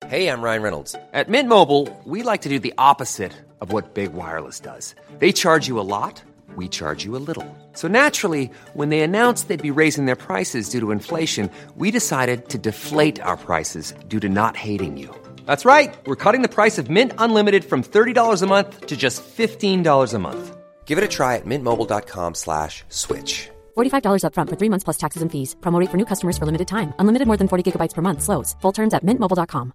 Hey, I'm Ryan Reynolds. At Mint Mobile, we like to do the opposite of what Big Wireless does. They charge you a lot, we charge you a little. So naturally, when they announced they'd be raising their prices due to inflation, we decided to deflate our prices due to not hating you. That's right. We're cutting the price of Mint Unlimited from $30 a month to just $15 a month. Give it a try at mintmobile.com/switch. $45 up front for 3 months plus taxes and fees. Promo rate for new customers for limited time. Unlimited more than 40 gigabytes per month. Slows full terms at mintmobile.com.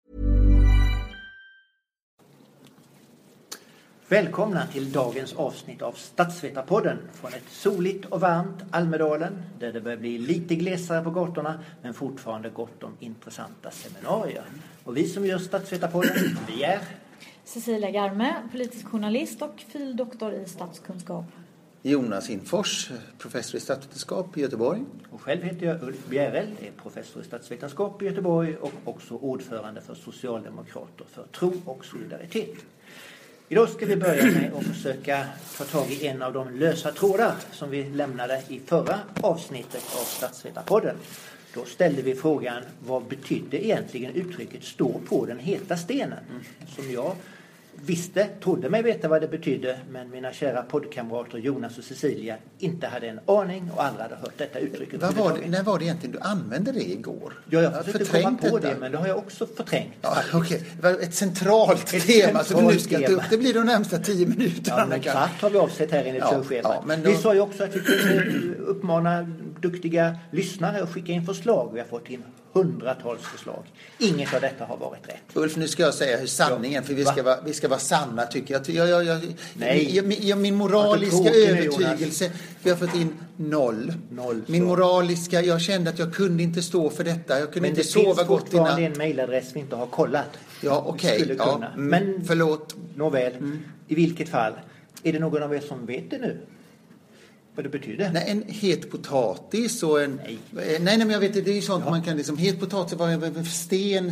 Välkomna till dagens avsnitt av Statsvetarpodden från ett soligt och varmt Almedalen där det börjar bli lite glesare på gatorna men fortfarande gott om intressanta seminarier. Och vi som gör Statsvetarpodden, vi är Cecilia Garme, politisk journalist och fil.doktor i statskunskap. Jonas Infors, professor i statsvetenskap i Göteborg. Och själv heter jag Ulf Bjärel, är professor i statsvetenskap i Göteborg och också ordförande för Socialdemokrater för tro och solidaritet. Idag ska vi börja med att försöka ta tag i en av de lösa trådar som vi lämnade i förra avsnittet av Statsvetarpodden. Då ställde vi frågan, vad betydde egentligen uttrycket stå på den heta stenen? Som jag trodde mig veta vad det betydde, men mina kära poddkamrater Jonas och Cecilia inte hade en aning och aldrig hade hört detta uttrycket. När var det egentligen du använde det igår? Ja, jag försökte komma på det, men det har jag också förträngt. Ja, okej. Det var ett centralt tema som nu ska ta upp. Det blir de närmsta 10 minuterna. Ja, men kvart har vi avsett här enligt surschemat. Vi sa ju också att vi kunde uppmana duktiga lyssnare att skicka in förslag. Vi har fått in hundratals förslag. Inget av detta har varit rätt. Ulf, nu ska jag säga hur sanningen, för vi ska vara sanna tycker jag. Nej. Min moraliska övertygelse, vi har fått in noll. Min moraliska, jag kände att jag kunde inte stå för detta. Jag kunde inte sova gott innan. Men det finns fortfarande en mejladress vi inte har kollat. Ja, okej. Ja, men förlåt. Nåväl, i vilket fall. Är det någon av er som vet det nu? Vad det betyder? Nej, en het potatis och en... Nej, men jag vet det är ju sånt man kan liksom... Het potatis var en sten.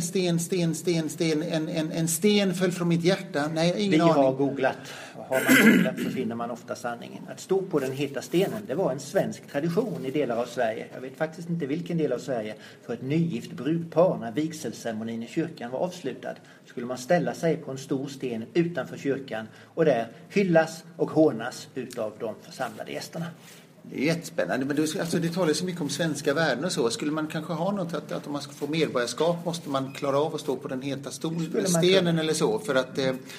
En sten föll från mitt hjärta. Nej, ingen aning. Vi har googlat. Har man googlat så finner man ofta sanningen. Att stå på den heta stenen, det var en svensk tradition i delar av Sverige. Jag vet faktiskt inte vilken del av Sverige. För ett nygift brudpar, när vigselceremonin i kyrkan var avslutad, skulle man ställa sig på en stor sten utanför kyrkan och där hyllas och hånas utav de församlade gästerna. Det är jättespännande, men det talar så mycket om svenska värden och så. Skulle man kanske ha något att om man ska få medborgarskap måste man klara av att stå på den heta stenen eller så, för att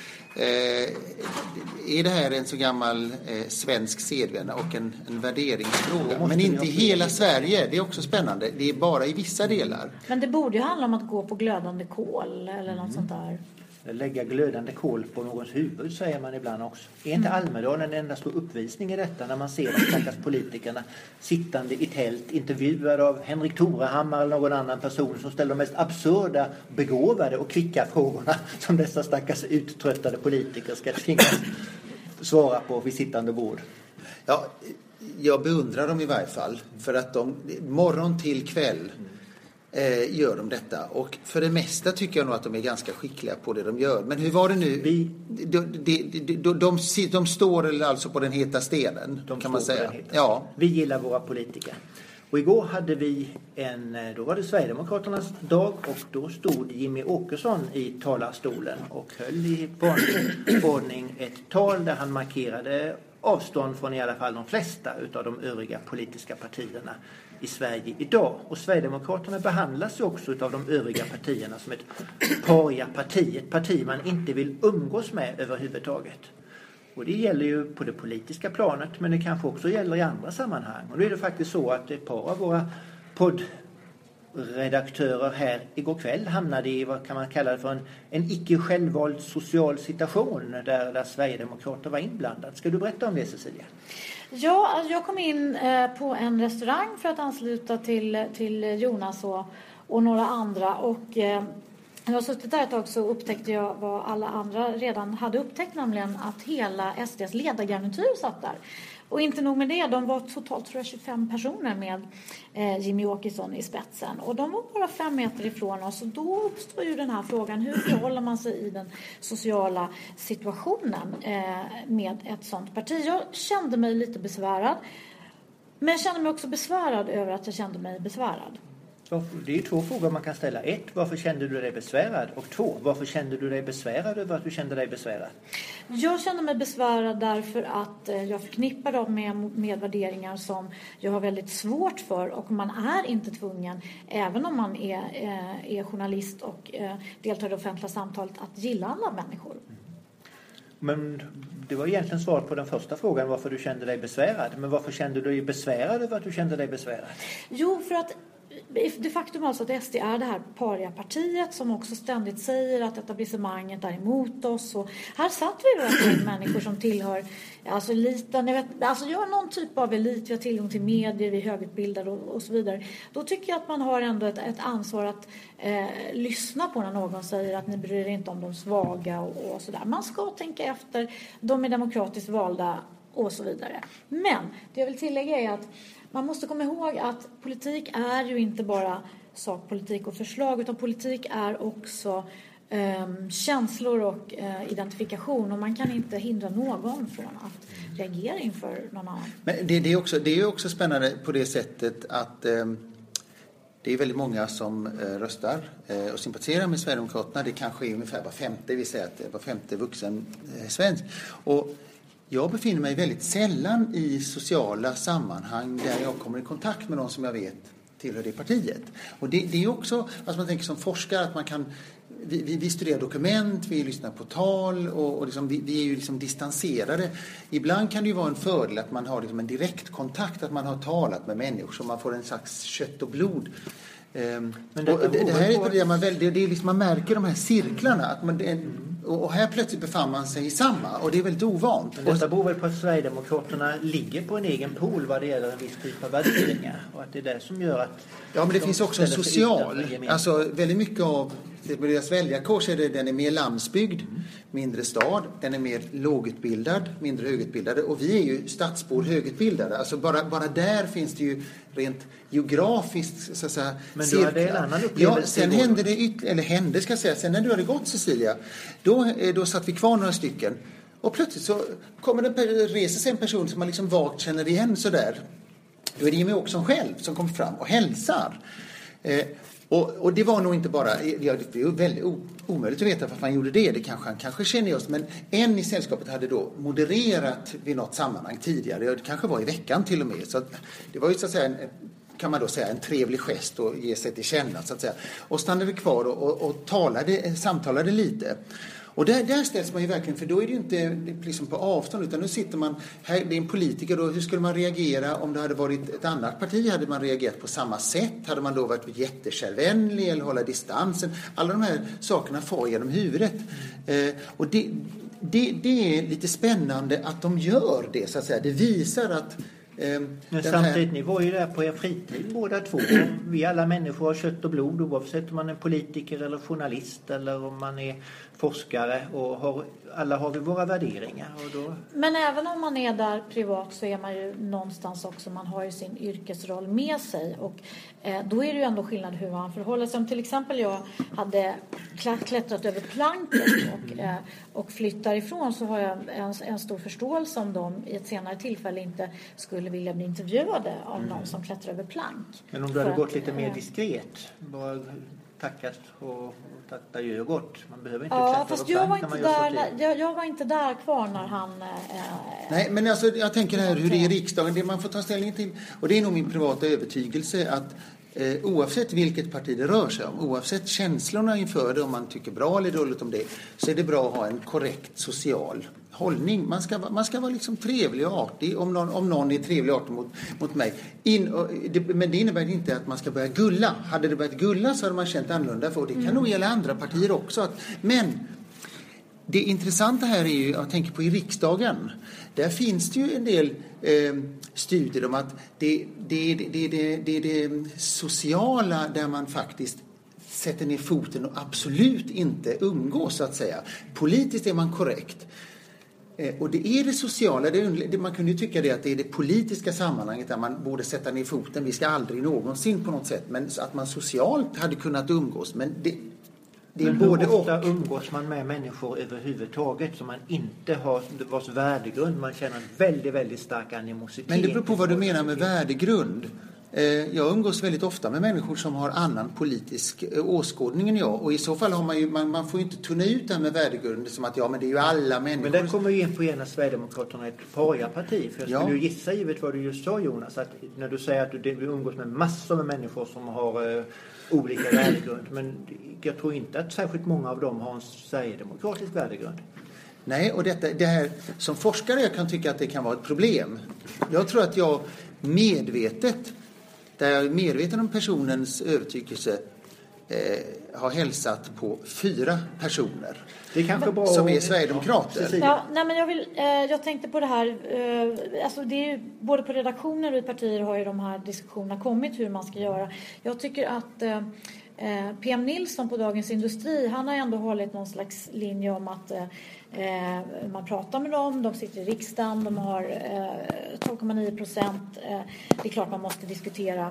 är det här en så gammal svensk sedvänna och en värderingsfråga. Men inte i hela Sverige, det är också spännande. Det är bara i vissa delar. Men det borde ju handla om att gå på glödande kol eller något sånt där. Lägga glödande kol på någons huvud, säger man ibland också. Är inte Almedalen en enda stor uppvisning i detta när man ser de stackars politikerna sittande i tält, intervjuade av Henrik Torehammar eller någon annan person som ställer de mest absurda, begåvade och kvicka frågorna som dessa stackars uttröttade politiker ska tvingas svara på vid sittande bord. Ja, jag beundrar dem i varje fall för att de morgon till kväll gör de detta. Och för det mesta tycker jag nog att de är ganska skickliga på det de gör. Men hur var det nu? De står alltså på den heta stenen, kan man säga. Ja. Vi gillar våra politiker. Och igår hade vi då var det Sverigedemokraternas dag och då stod Jimmy Åkesson i talarstolen och höll i vanlig ordning ett tal där han markerade avstånd från i alla fall de flesta utav de övriga politiska partierna i Sverige idag. Och Sverigedemokraterna behandlas ju också utav de övriga partierna som ett paria-parti. Ett parti man inte vill umgås med överhuvudtaget. Och det gäller ju på det politiska planet, men det kanske också gäller i andra sammanhang. Och nu är det faktiskt så att ett par av våra poddredaktörer här igår kväll hamnade i vad kan man kalla det för en icke självvald social situation där Sverigedemokrater var inblandad. Ska du berätta om det, Cecilia? Ja, jag kom in på en restaurang för att ansluta till Jonas och några andra. Och när jag suttit där ett tag så upptäckte jag vad alla andra redan hade upptäckt, nämligen att hela SDs ledargarnityr satt där. Och inte nog med det, de var totalt tror jag 25 personer med Jimmy Åkesson i spetsen. Och de var bara 5 meter ifrån oss. Och då uppstår ju den här frågan, hur förhåller man sig i den sociala situationen med ett sånt parti? Jag kände mig lite besvärad. Men jag kände mig också besvärad över att jag kände mig besvärad. Det är 2 frågor man kan ställa. 1, varför kände du dig besvärad? Och 2, varför kände du dig besvärad över att du kände dig besvärad? Jag kände mig besvärad därför att jag förknippar dem med värderingar som jag har väldigt svårt för. Och man är inte tvungen, även om man är journalist och deltar i det offentliga samtalet, att gilla andra människor. Men det var egentligen svaret på den första frågan, varför du kände dig besvärad. Men varför kände du dig besvärad över att du kände dig besvärad? Jo, för att det faktum alltså att SD är det här pariapartiet som också ständigt säger att etablissemanget är emot oss. Och här satt vi människor som tillhör alltså eliten, jag har någon typ av elit, vi har tillgång till medier, vi är högutbildade och så vidare. Då tycker jag att man har ändå ett ansvar att lyssna på när någon säger att ni bryr er inte om de svaga och sådär. Man ska tänka efter, de är demokratiskt valda och så vidare. Men det jag vill tillägga är att man måste komma ihåg att politik är ju inte bara sakpolitik och förslag, utan politik är också känslor och identifikation, och man kan inte hindra någon från att reagera inför någon annan. Men det är också spännande på det sättet att det är väldigt många som röstar och sympatiserar med Sverigedemokraterna. Det kanske är ungefär var femte, vi säger att var femte vuxen svensk. Och jag befinner mig väldigt sällan i sociala sammanhang där jag kommer i kontakt med någon som jag vet tillhör det partiet. Och det är också, alltså man tänker som forskare, att man kan, vi studerar dokument, vi lyssnar på tal och liksom, vi är ju liksom distanserade. Ibland kan det ju vara en fördel att man har liksom en direkt kontakt, att man har talat med människor så man får en slags kött och blod. Men det här är det är liksom, man märker de här cirklarna att man, och här plötsligt befann man sig i samma, och det är väldigt ovant. Men detta beror väl på att Sverigedemokraterna ligger på en egen pool vad det gäller en viss typ av värderingar, och att det är det som gör att men det finns också en social, alltså väldigt mycket av deras väljarkår är det, den är mer landsbygd, mindre stad, den är mer lågutbildad, mindre högutbildade, och vi är ju stadsbor högutbildade, alltså bara där finns det ju rent geografiskt så att säga. Men då är det en annan upplevelse. Sen hände det sen när du hade gått, Cecilia, då satt vi kvar några stycken, och plötsligt så reser sig en person som man liksom vagt känner igen så där. Då är det Jimmie Åkesson själv som kommer fram och hälsar. Och det var nog inte bara, det är väldigt omöjligt att veta varför han gjorde det. Han kanske känner oss, men en i sällskapet hade då modererat vid något sammanhang tidigare. Det kanske var i veckan till och med. Så det var ju så att säga kan man då säga en trevlig gest och ge sig till känna så att säga. Och stannade kvar och samtalade lite. Och där ställs man ju verkligen, för då är det ju inte liksom på avstånd, utan nu sitter man här, det är en politiker då, hur skulle man reagera om det hade varit ett annat parti? Hade man reagerat på samma sätt? Hade man då varit jättekärvänlig eller hålla distansen? Alla de här sakerna får genom huvudet. Och det är lite spännande att de gör det så att säga. Det visar att men samtidigt, ni var ju där på er fritid båda två. Vi alla människor har kött och blod, oavsett om man är politiker eller journalist eller om man är forskare, och alla har vi våra värderingar. Men även om man är där privat så är man ju någonstans också, man har ju sin yrkesroll med sig, och då är det ju ändå skillnad hur man förhåller sig. Om till exempel jag hade klättrat över planket och flyttar ifrån, så har jag en stor förståelse om de i ett senare tillfälle inte skulle vilja bli intervjuade av någon som klättrar över plank. Men om du hade gått lite mer diskret, bara tackat och tackat adjö och gått. Man behöver inte klättra fast över plank. jag var inte där kvar när han... Nej, men alltså, jag tänker här hur det är i riksdagen, det man får ta ställning till, och det är nog min privata övertygelse att oavsett vilket parti det rör sig om, oavsett känslorna inför det, om man tycker bra eller dåligt om det, så är det bra att ha en korrekt social hållning. Man ska vara liksom trevlig och artig om någon är trevlig och artig mot mig. Men det innebär inte att man ska börja gulla. Hade det börjat gulla så hade man känt annorlunda, för det kan nog gälla andra partier också. Men det intressanta här är ju, jag tänker på i riksdagen, där finns det ju en del studier om att det är det sociala där man faktiskt sätter ner foten och absolut inte umgås så att säga. Politiskt är man korrekt. Och det är det sociala, man kunde ju tycka det att det är det politiska sammanhanget där man borde sätta ner foten. Vi ska aldrig någonsin på något sätt, men att man socialt hade kunnat umgås. Men det är både och. Ofta umgås man med människor överhuvudtaget som man inte har, vars värdegrund man känner väldigt, väldigt stark animositet. Men det beror på vad du menar med värdegrund. Jag umgås väldigt ofta med människor som har annan politisk åskådning än jag. Och i så fall har man får ju inte tunna ut det här med värdegrunden som att men det är ju alla människor. Men där kommer ju in på ena Sverigedemokraterna ett pariaparti. För jag skulle ju gissa, givet vad du just sa Jonas, att när du säger att du umgås med massor med människor som har olika värdegrund. Men jag tror inte att särskilt många av dem har en sverigedemokratisk värdegrund. Nej, och det här som forskare jag kan tycka att det kan vara ett problem. Jag tror att jag där jag är medveten om personens övertygelse har hälsat på 4 personer det är kanske bra som är sverigedemokrater. Ja, nej, men jag tänkte på det här, alltså det är ju, både på redaktioner och i partier har ju de här diskussionerna kommit hur man ska göra. Jag tycker att PM Nilsson på Dagens Industri, han har ändå hållit någon slags linje om att man pratar med dem, de sitter i riksdagen, de har 12,9%. Det är klart man måste diskutera,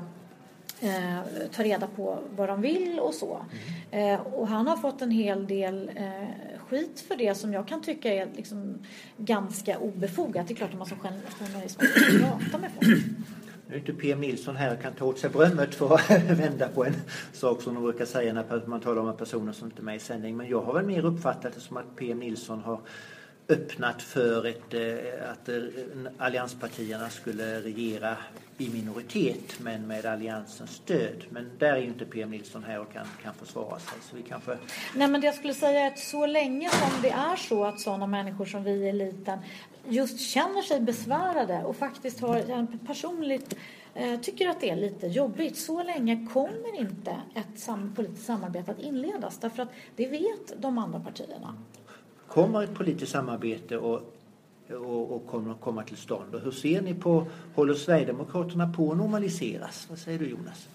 ta reda på vad de vill och så. Och han har fått en hel del skit för det som jag kan tycka är liksom ganska obefogat. Det är klart att man som journalist måste prata med folk. Nu är inte PM Nilsson här och kan ta åt sig berömmet för att vända på en sak som de brukar säga när man talar om personer som inte är med i sändning. Men jag har väl mer uppfattat det som att PM Nilsson har öppnat för att allianspartierna skulle regera i minoritet men med alliansens stöd. Men där är ju inte PM Nilsson här och kan försvara sig. Så vi kanske... Nej, men det jag skulle säga är att så länge som det är så att sådana människor som vi i eliten just känner sig besvärade och faktiskt har personligt tycker att det är lite jobbigt, så länge kommer inte ett politiskt samarbete att inledas. Därför att det vet de andra partierna. Kommer ett politiskt samarbete och kommer komma till stånd? Och hur ser ni på, håller Sverigedemokraterna på att normaliseras? Vad säger du Jonas?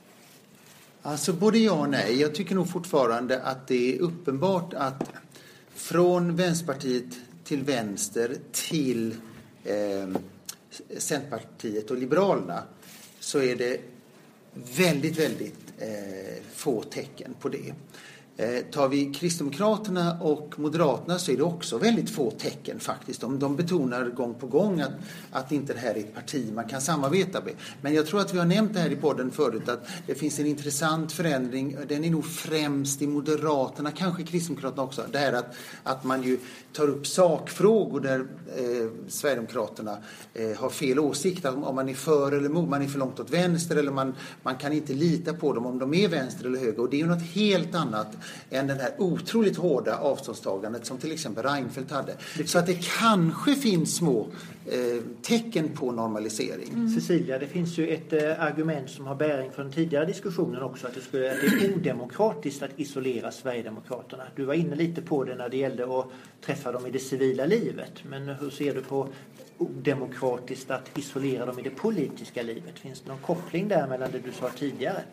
Alltså både ja och nej. Jag tycker nog fortfarande att det är uppenbart att från Vänsterpartiet till vänster till Centerpartiet och Liberalerna så är det väldigt, väldigt få tecken på det. Tar vi Kristdemokraterna och Moderaterna så är det också väldigt få tecken faktiskt. De betonar gång på gång att inte det här är ett parti man kan samarbeta med. Men jag tror att vi har nämnt det här i podden förut att det finns en intressant förändring. Den är nog främst i Moderaterna, kanske Kristdemokraterna också. Det här att man ju tar upp sakfrågor där Sverigedemokraterna har fel åsikt. Om man är för eller emot, man är för långt åt vänster eller man kan inte lita på dem om de är vänster eller höger. Och det är ju något helt annat än den här otroligt hårda avståndstagandet som till exempel Reinfeldt hade. Så att det kanske finns små tecken på normalisering. Cecilia, det finns ju ett argument som har bäring från tidigare diskussionen också att det är odemokratiskt att isolera Sverigedemokraterna. Du var inne lite på det när det gällde att träffa dem i det civila livet. Men hur ser du på odemokratiskt att isolera dem i det politiska livet? Finns det någon koppling där mellan det du sa tidigare?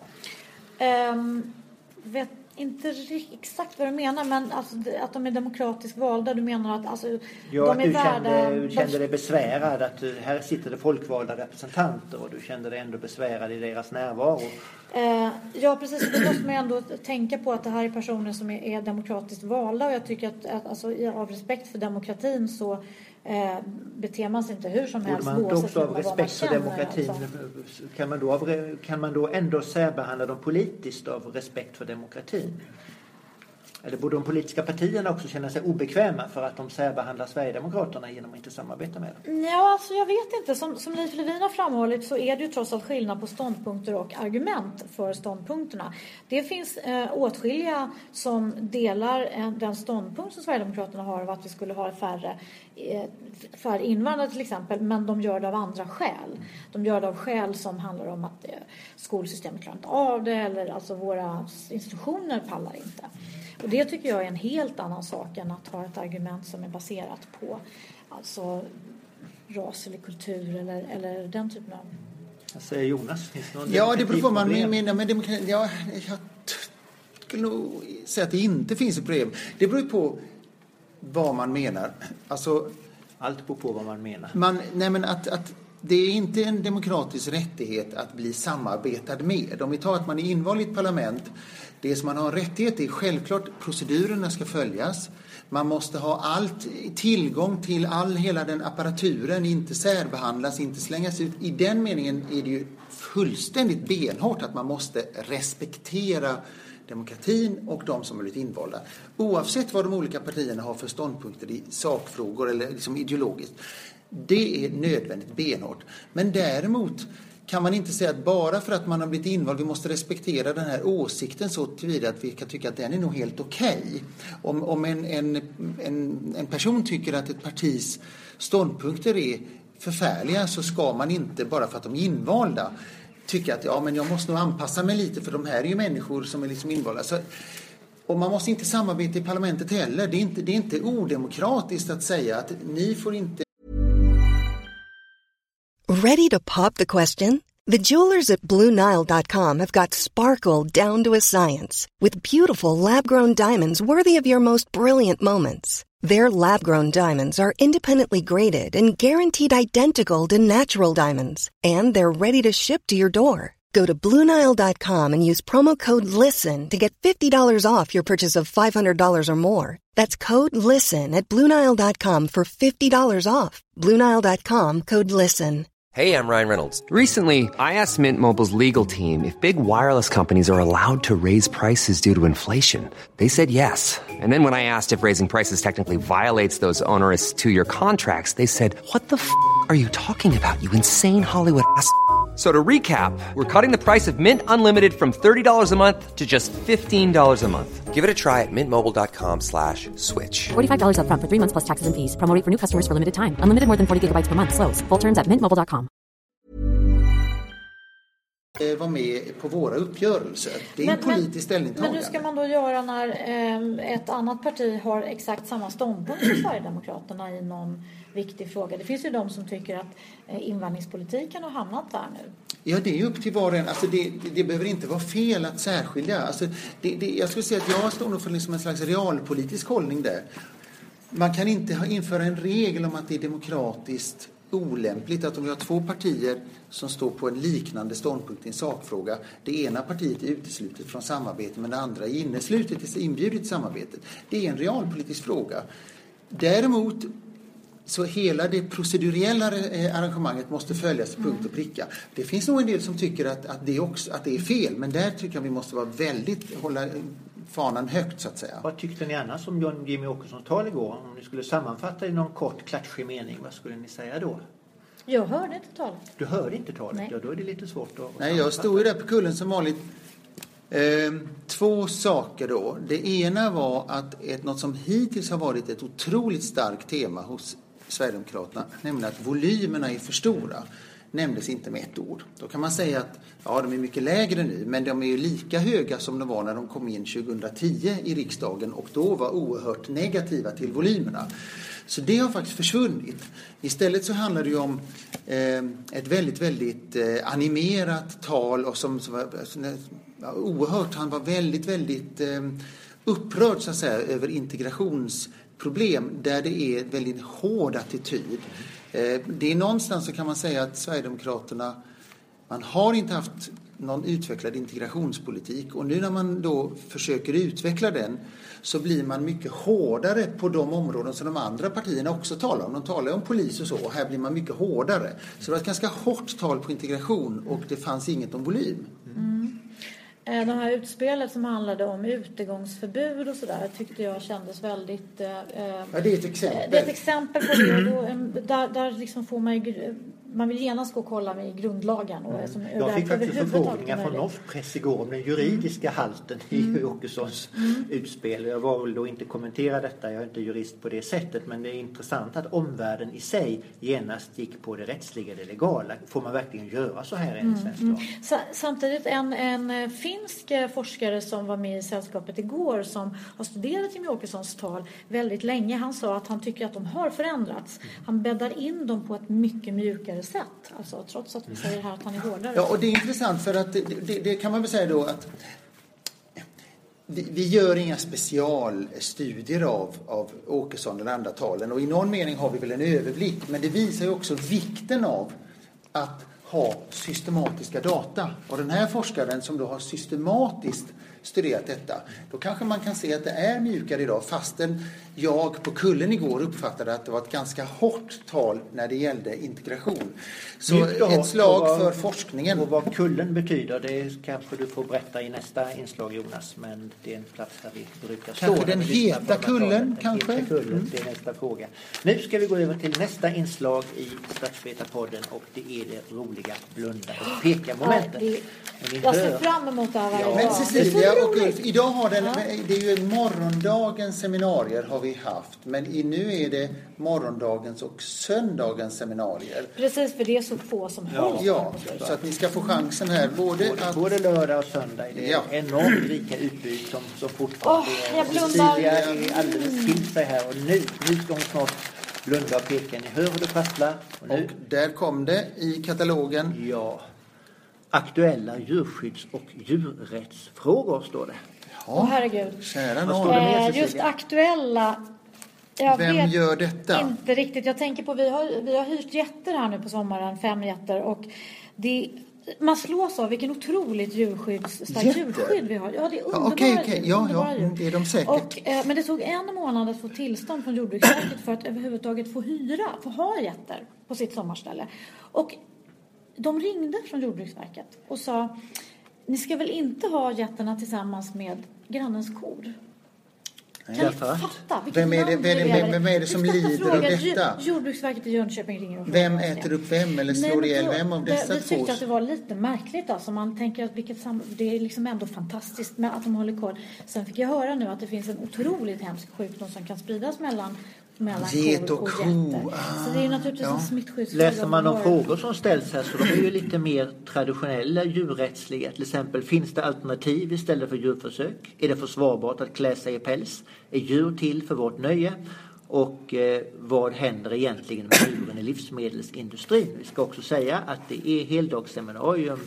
Vet inte exakt vad du menar, men alltså, att de är demokratiskt valda, du menar att alltså, ja, de är värda... Du kände dig besvärad att här sitter det folkvalda representanter och du kände dig ändå besvärad i deras närvaro. Ja, precis. Då måste man ändå tänka på att det här är personer som är demokratiskt valda och jag tycker att alltså, av respekt för demokratin så beter man sig inte hur som helst. Man också av respekt för demokratin alltså. Kan man då ändå särbehandla dem politiskt av respekt för demokratin? Eller borde de politiska partierna också känna sig obekväma för att de särbehandlar Sverigedemokraterna genom att inte samarbeta med dem? Ja, alltså jag vet inte. Som Leif Levin har framhållit så är det ju trots allt skillnad på ståndpunkter och argument för ståndpunkterna. Det finns åtskilliga som delar den ståndpunkt som Sverigedemokraterna har av att vi skulle ha färre invandrare till exempel, men de gör det av andra skäl. De gör det av skäl som handlar om att skolsystemet klarar inte av det eller alltså våra institutioner pallar inte. Och det tycker jag är en helt annan sak än att ha ett argument som är baserat på alltså ras eller kultur eller den typen av... Jag säger Jonas, finns det någon ja, det beror på vad man menar med demokrati. Ja, jag skulle nog säga att det inte finns ett problem. Det beror på vad man menar. Alltså, allt beror på vad man menar. Nej, men att det är inte en demokratisk rättighet att bli samarbetad med. Om vi tar att man är invald i ett parlament, det som man har en rättighet är självklart procedurerna ska följas. Man måste ha tillgång till hela den apparaturen, inte särbehandlas, inte slängas ut. I den meningen är det ju fullständigt benhårt att man måste respektera demokratin och de som har blivit invalda. Oavsett vad de olika partierna har för ståndpunkter i sakfrågor eller liksom ideologiskt. Det är nödvändigt benhårt. Men däremot kan man inte säga att bara för att man har blivit invald vi måste respektera den här åsikten så tillvida att vi kan tycka att den är nog helt okej. Om en person tycker att ett partis ståndpunkter är förfärliga så ska man inte bara för att de är invalda tycka att men jag måste nog anpassa mig lite för de här är ju människor som är liksom invalda. Och man måste inte samarbeta i parlamentet heller. Det är inte odemokratiskt att säga att ni får inte. Ready to pop the question? The jewelers at BlueNile.com have got sparkle down to a science with beautiful lab-grown diamonds worthy of your most brilliant moments. Their lab-grown diamonds are independently graded and guaranteed identical to natural diamonds. And they're ready to ship to your door. Go to BlueNile.com and use promo code LISTEN to get $50 off your purchase of $500 or more. That's code LISTEN at BlueNile.com for $50 off. BlueNile.com, code LISTEN. Hey, I'm Ryan Reynolds. Recently, I asked Mint Mobile's legal team if big wireless companies are allowed to raise prices due to inflation. They said yes. And then when I asked if raising prices technically violates those onerous 2-year contracts, they said, "What the f*** are you talking about, you insane Hollywood ass?" So to recap, we're cutting the price of Mint Unlimited from $30 a month to just $15 a month. Give it a try at mintmobile.com/switch. $45 up front for 3 months plus taxes and fees. Promo rate for new customers for limited time. Unlimited more than 40 gigabytes per month. Slows full terms at mintmobile.com. Var med på våra uppgörelser. Det är en politisk ställningstagande. Men hur ska man då göra när ett annat parti har exakt samma ståndpunkt som Sverigedemokraterna i någon viktig fråga? Det finns ju de som tycker att invandringspolitiken har hamnat där nu. Ja, det är upp till var och en. Alltså det behöver inte vara fel att särskilja. Alltså jag skulle säga att jag står nog för liksom en slags realpolitisk hållning där. Man kan inte införa en regel om att det är demokratiskt olämpligt att om vi har 2 partier som står på en liknande ståndpunkt i en sakfråga, det ena partiet är uteslutet från samarbete men det andra är inbjudet till samarbetet. Det är en realpolitisk fråga. Däremot så hela det proceduriella arrangemanget måste följas till punkt och pricka. Det finns nog en del som tycker att det är fel, men där tycker jag vi måste vara hålla fanan högt så att säga. Vad tyckte ni annars om Jimmy Åkessons tal igår? Om ni skulle sammanfatta i någon kort klatschig mening, vad skulle ni säga då? Jag hörde inte talet. Du hörde inte talet? Nej. Ja, då är det lite svårt att Nej, jag stod ju där på kullen som vanligt. 2 saker då. Det ena var att något som hittills har varit ett otroligt starkt tema hos Sverigedemokraterna, nämligen att volymerna är för stora, nämndes inte med ett ord. Då kan man säga att de är mycket lägre nu, men de är ju lika höga som de var när de kom in 2010 i riksdagen och då var oerhört negativa till volymerna. Så det har faktiskt försvunnit. Istället så handlar det ju om ett väldigt, väldigt animerat tal och som var oerhört, han var väldigt, väldigt upprörd så att säga över integrationsproblem där det är en väldigt hård attityd. Det är någonstans så kan man säga att Sverigedemokraterna, man har inte haft någon utvecklad integrationspolitik och nu när man då försöker utveckla den så blir man mycket hårdare på de områden som de andra partierna också talar om. De talar om polis och så, och här blir man mycket hårdare. Så det var ett ganska hårt tal på integration och det fanns inget om volym. Det här utspelet som handlade om utegångsförbud och sådär tyckte jag kändes väldigt... Ja, det är ett exempel. Det är ett exempel på det. Där liksom får man vill genast gå och kolla med i grundlagen. Och jag fick faktiskt förfrågningar från norsk press igår om den juridiska halten i Åkessons utspel. Jag var väl då inte kommentera detta, jag är inte jurist på det sättet, men det är intressant att omvärlden i sig genast gick på det rättsliga, det legala. Får man verkligen göra så här enligt svensk lag? Samtidigt en finsk forskare som var med i sällskapet igår som har studerat Jimmy Åkessons tal väldigt länge, han sa att han tycker att de har förändrats. Han bäddar in dem på ett mycket mjukare sätt, alltså trots att vi säger här att han är hårdare. Ja, och det är intressant för att det kan man väl säga då att vi gör inga specialstudier av Åkesson eller andra talen och i någon mening har vi väl en överblick, men det visar ju också vikten av att ha systematiska data. Och den här forskaren som då har systematiskt studerat detta, då kanske man kan se att det är mjukare idag, fastän jag på kullen igår uppfattade att det var ett ganska hårt tal när det gällde integration. Så ett slag för forskningen. Och vad kullen betyder, det kanske du får berätta i nästa inslag, Jonas, men det är en plats där vi brukar stå. Kanske den heta kullen, kanske? Heta kullen, det är nästa fråga. Nu ska vi gå över till nästa inslag i Statsvetarpodden, och det är det roliga blunda och peka-momentet. Jag ser fram emot det här varje dag. Men Cecilia och Ulf, idag har det är ju morgondagens seminarier har vi haft, men nu är det morgondagens och söndagens seminarier. Precis, för det är så få som håller. Ja, så att ni ska få chansen här både lördag och söndag. Det är enormt rika utbud som fortfarande Cecilia är alldeles till sig här, och nu ska hon snart blunda och peka. Ni hör hur det prasslar. Och där kom det i katalogen. Ja. Aktuella djurskydds- och djurrättsfrågor står det. Åh, herregud. Kära någon. Just aktuella. Vem gör detta? Inte riktigt. Jag tänker på, vi har hyrt jätter här nu på sommaren, 5 jätter, och man slås av vilken otroligt djurskydd vi har. Ja, det är underbara. Okej. Ja, det är de säkert. Men det tog 1 månad att få tillstånd från Jordbruksverket för att överhuvudtaget få ha jätter på sitt sommarställe. Och de ringde från Jordbruksverket och sa: ni ska väl inte ha jätterna tillsammans med grannens kor? Kan ni fatta? Vem är det som lider av detta? Jordbruksverket i Jönköping ringer och frågar. Vem äter upp vem eller slår ihjäl vem av dessa två? Vi tyckte att det var lite märkligt. Alltså. Man tänker att det är liksom ändå fantastiskt med att de håller koll. Sen fick jag höra nu att det finns en otroligt hemsk sjukdom som kan spridas mellan get och ko. Så det är ju naturligtvis en smittskyddsfråga. Läser man de frågor som ställs här, så de är ju lite mer traditionella djurrättsliga. Till exempel, finns det alternativ istället för djurförsök? Är det försvarbart att klä sig i päls? Är djur till för vårt nöje? Och vad händer egentligen med djuren i livsmedelsindustrin? Vi ska också säga att det är heldagsseminarium.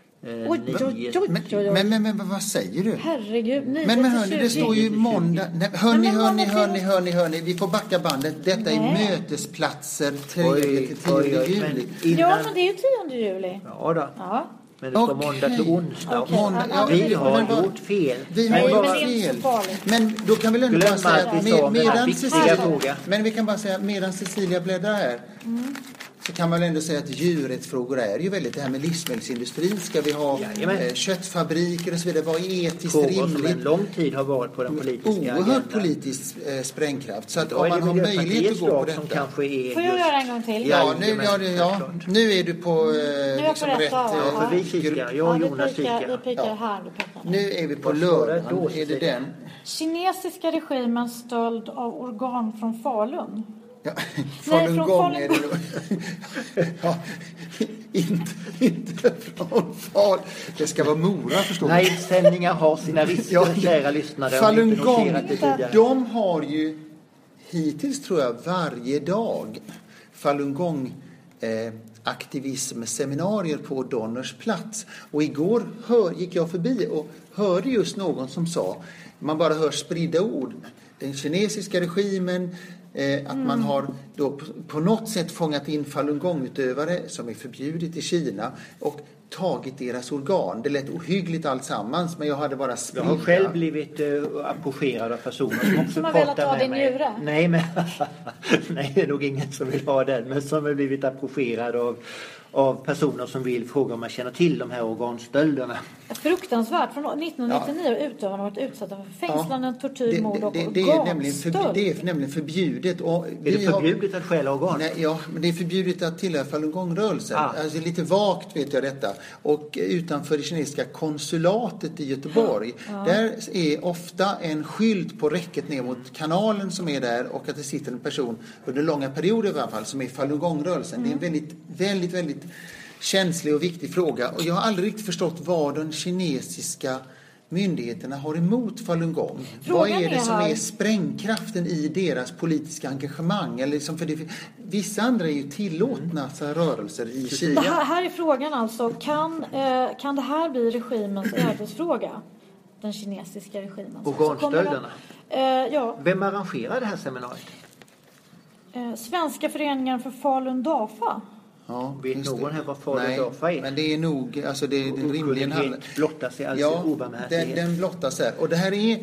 Men vad säger du? Herregud, men hörni, det står ju måndag. Hörni, vi får backa bandet. Detta är mötesplatser 3-10 juli. Ja, men det är ju 10 juli. Ja då. Ja. Men det står måndag till onsdag. Vi har gjort fel. Men då kan vi ändå bara säga att medan Cecilia bläddrar här, så kan man väl ändå säga att djurrättsfrågor är ju väldigt, det här med livsmedelsindustrin, ska vi ha köttfabriker och så vidare, vad är etiskt rimligt? Som en lång tid har varit på den politiska oerhört politisk sprängkraft, så att om man har möjlighet att gå på detta. Får jag göra en gång till? Nu är du på liksom rätt. För vi kikar, jag och Jonas kikar. Nu är vi på lördagen, är det den? Kinesiska regimens stöld av organ från Falun. Ja, Falungong är det då. Ja, inte från Falun. Det ska vara Mora, förstår du. Nej, sändningar har sina risker, kära lyssnare. Falungong, de har ju hittills, tror jag, varje dag Falungong aktivismseminarier på Donners plats. Och igår gick jag förbi och hörde just någon som sa, man bara hör spridda ord, den kinesiska regimen, att man har då på något sätt fångat in falungongutövare som är förbjudet i Kina och tagit deras organ. Det lät ohyggligt alltsammans, men jag hade bara spridda. Jag har själv blivit approcherad av personer som har velat ha din njure. Nej, men nej, det är nog ingen som vill ha den, men som har blivit approcherad av personer som vill fråga om man känner till de här organstölderna. Fruktansvärt. Från 1999 har utövarna varit utsatta för fängslanden, tortyr, mord och organstöld. Det är nämligen förbjudet. Och är det förbjudet att stjäla organ? Nej, ja, men det är förbjudet att tillhöra falungongrörelsen. Alltså, lite vagt vet jag detta. Och utanför det kinesiska konsulatet i Göteborg, där är ofta en skylt på räcket ner mot kanalen som är där, och att det sitter en person under långa perioder i alla fall som är falungongrörelsen. Det är en väldigt känslig och viktig fråga, och jag har aldrig riktigt förstått vad de kinesiska myndigheterna har emot falungong. Vad är det som är sprängkraften i deras politiska engagemang? Eller liksom, för vissa andra är ju tillåtna rörelser i Kina. Det här är frågan alltså, kan det här bli regimens ödesfråga? Den kinesiska regimen. Organstölderna? Ja. Vem arrangerar det här seminariet? Svenska föreningen för Falun Dafa. Ja, vet någon här vad Fader Dafa är? Men det är nog, alltså det rimligen handlar... blottar sig alltså obarmhärtighet. Den blottar sig. Och det här är...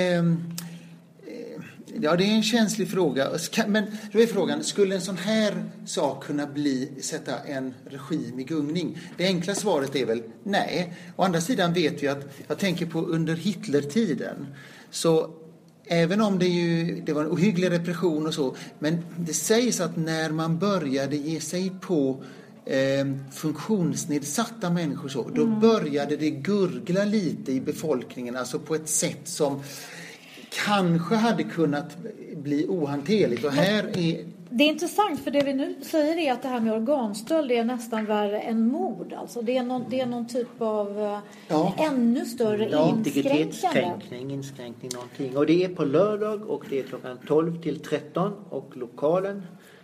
Ja, det är en känslig fråga. Men då är frågan, skulle en sån här sak kunna sätta en regim i gungning? Det enkla svaret är väl nej. Å andra sidan vet vi att, jag tänker på under Hitlertiden, så även om det var en ohygglig repression och så, men det sägs att när man började ge sig på funktionsnedsatta människor så, då började det gurgla lite i befolkningen, alltså på ett sätt som kanske hade kunnat bli ohanterligt. Och här är... Det är intressant, för det vi nu säger är att det här med organstöld är nästan värre än mord. Alltså det är någon typ av ännu större inskränkning någonting. Och det är på lördag och det är klockan 12 till 13 och lokalen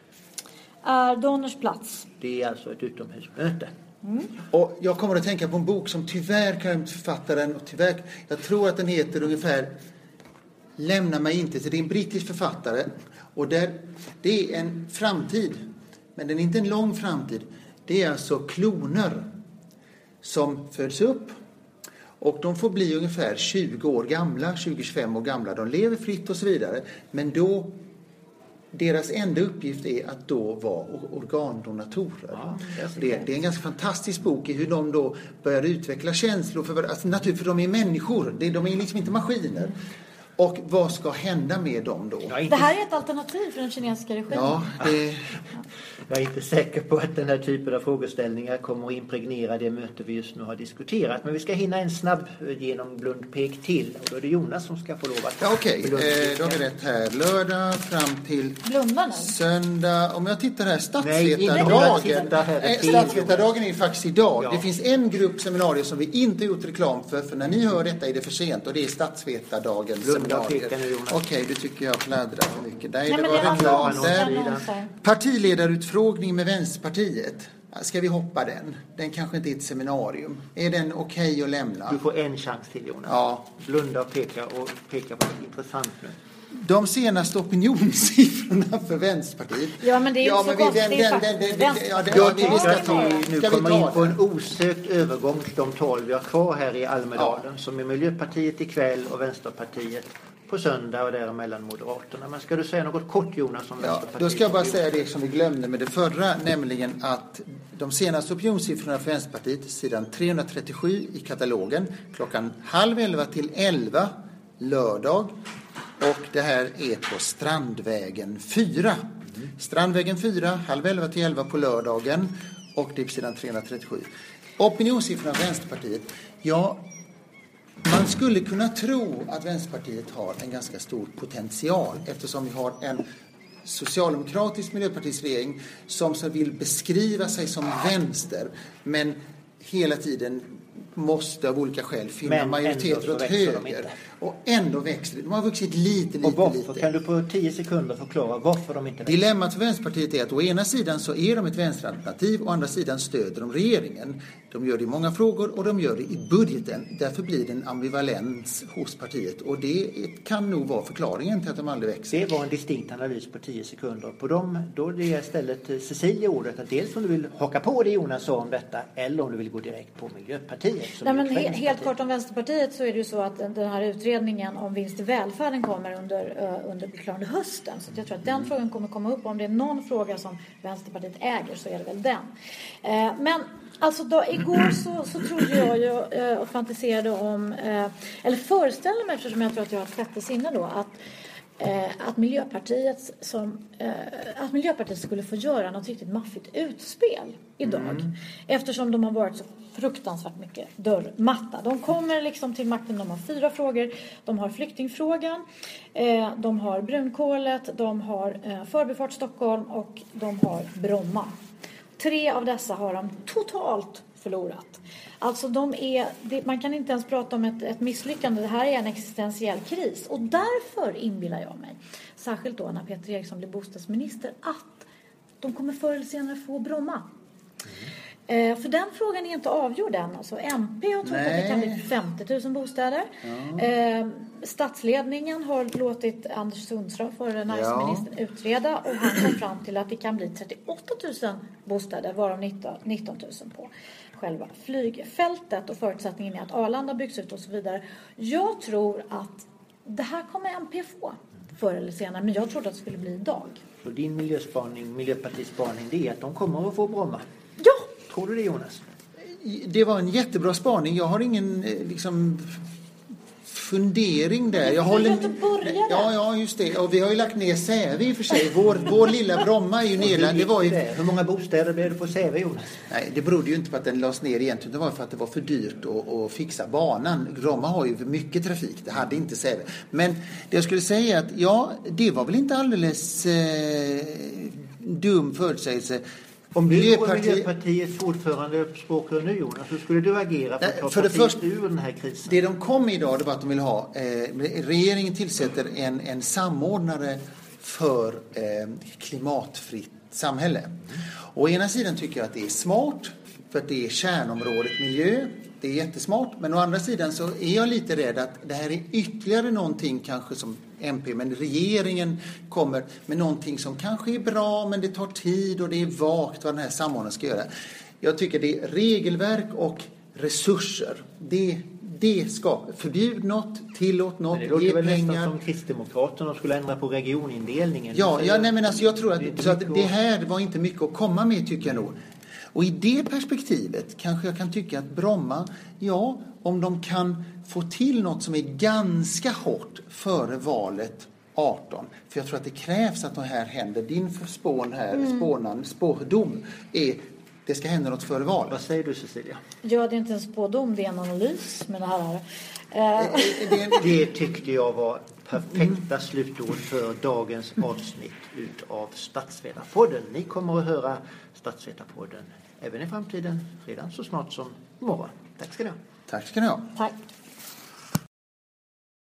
är Donners plats. Det är alltså ett utomhusmöte. Och jag kommer att tänka på en bok som tyvärr kan jag inte författa den, och tyvärr, jag tror att den heter ungefär Lämna mig inte. Så det är en brittisk författare, och det är en framtid, men den är inte en lång framtid. Det är alltså kloner som föds upp, och de får bli ungefär 20 år gamla, 20-25 år gamla. De lever fritt och så vidare, men då deras enda uppgift är att då vara organdonatorer. Ja, det är en ganska fantastisk bok i hur de då börjar utveckla känslor för de är människor. De är liksom inte maskiner. Och vad ska hända med dem då? Det här är ett alternativ för den kinesiska regimen. Ja, jag är inte säker på att den här typen av frågeställningar kommer att impregnera det möte vi just nu har diskuterat. Men vi ska hinna en snabb genomblundpek till. Och då är det Jonas som ska få lov att... Ja, okej. Då har vi rätt här. Lördag fram till söndag. Om jag tittar här, statsvetardagen är ju faktiskt idag. Ja. Det finns en grupp seminarier som vi inte gjort reklam för när ni hör detta är det för sent. Och det är statsvetardagen. Okej, du tycker jag pladdrar för mycket. Det var reklam där. Partiledarutfrågning med Vänsterpartiet. Ska vi hoppa den? Den kanske inte är ett seminarium. Är den okej att lämna? Du får en chans till, Jonas. Ja. Blunda och peka på något intressant nu. De senaste opinionssiffrorna för Vänsterpartiet. Ja, men det är ju så gott. Jag tycker att vi nu kommer in på en osökt övergång till de 12 vi har kvar här i Almedalen, som är Miljöpartiet ikväll och Vänsterpartiet på söndag och däremellan Moderaterna. Men ska du säga något kort, Jonas, om Vänsterpartiet? Då ska jag bara säga det som vi glömde med det förra, nämligen att de senaste opinionssiffrorna för Vänsterpartiet, sidan 337 i katalogen, klockan 10:30 till 11 lördag. Och det här är på Strandvägen 4. Strandvägen 4, 10:30 till 11 på lördagen. Och det är på sidan 337. Opinionssiffrorna för Vänsterpartiet. Ja, man skulle kunna tro att Vänsterpartiet har en ganska stor potential, eftersom vi har en socialdemokratisk miljöpartisregering som vill beskriva sig som vänster, men hela tiden måste av olika skäl finna majoriteter åt höger. Och ändå växer det. De har vuxit lite. Och varför? Kan du på 10 sekunder förklara varför de inte växer? Dilemmat för Vänsterpartiet är att å ena sidan så är de ett vänsteralternativ, å andra sidan stöder de regeringen. De gör det i många frågor och de gör det i budgeten. Därför blir det en ambivalens hos partiet. Och det kan nog vara förklaringen till att de aldrig växer. Det var en distinkt analys på 10 sekunder. På dem, då är det istället Cecilia ordet att dels om du vill haka på det Jonas sa om detta, eller om du vill gå direkt på Miljöpartiet. Nej, men helt kort om Vänsterpartiet, så är det ju så att den här utredningen om vinst i välfärden kommer under hösten. Så jag tror att den frågan kommer komma upp. Om det är någon fråga som Vänsterpartiet äger så är det väl den. Men alltså då, igår så trodde jag ju och fantiserade om, eller föreställde mig, eftersom jag tror att jag har ett sjätte sinne då, att Miljöpartiet skulle få göra något riktigt maffigt utspel idag. Eftersom de har varit så fruktansvärt mycket dörrmatta. De kommer liksom till makten, de har 4 frågor. De har flyktingfrågan, de har brunkolet, de har Förbifart Stockholm och de har Bromma. 3 av dessa har de totalt förlorat. Alltså man kan inte ens prata om ett misslyckande. Det här är en existentiell kris. Och därför inbillar jag mig, särskilt då när Peter Eriksson blir bostadsminister, att de kommer förr eller senare få Bromma. För den frågan är inte avgjord än. Alltså, MP har trott att det kan bli 50 000 bostäder. Ja. Statsledningen har låtit Anders Sundström, förre näringsministern, utreda. Och han kom fram till att det kan bli 38 000 bostäder, varav 19 000 på själva flygfältet. Och förutsättningen är att Arlanda byggs ut och så vidare. Jag tror att det här kommer MP få förr eller senare. Men jag trodde att det skulle bli idag. Så din Miljöpartiets spaning, det är att de kommer att få Bromma? Ja! Tror du det, Jonas? Det var en jättebra spaning. Jag har ingen fundering där. Jag håller ja, just det. Och vi har ju lagt ner Säve i och för sig. Vår lilla Bromma är ju nedlagd. Det var ju... Hur många bostäder blev det på Säve, Jonas? Nej, det berodde ju inte på att den lades ner egentligen. Det var för att det var för dyrt att fixa banan. Bromma har ju mycket trafik. Det hade inte Säve. Men det jag skulle säga att det var väl inte alldeles dum förutsägelse. Om du var Miljöpartiets ordförande språkrör nu, Jonas, så skulle du agera för att ta partiet ur den här krisen? Det de kom idag, det var att de vill ha regeringen tillsätter en samordnare för klimatfritt samhälle. Å ena sidan tycker jag att det är smart för att det är kärnområdet miljö. Det är jättesmart, men å andra sidan så är jag lite rädd att det här är ytterligare någonting kanske som MP, men regeringen kommer med någonting som kanske är bra, men det tar tid och det är vagt vad den här samordnaren ska göra. Jag tycker det är regelverk och resurser. Det ska förbjud något, tillåt något, ge pengar. Det låter väl nästan som Kristdemokraterna skulle ändra på regionindelningen. Jag tror att det här var inte mycket att komma med, tycker jag nog. Och i det perspektivet kanske jag kan tycka att Bromma, om de kan få till något som är ganska hårt före valet 18. För jag tror att det krävs att det här händer. Din spådom är det ska hända något före valet. Vad säger du, Cecilia? Ja, det är inte en spådom, det är en analys med det här. Det tyckte jag var perfekta slutord för dagens avsnitt av Statsvetarpodden. Ni kommer att höra Statsvetarpodden även i framtiden, redan så snart som imorgon. Tack ska ni ha. Tack ska ni ha. Tack.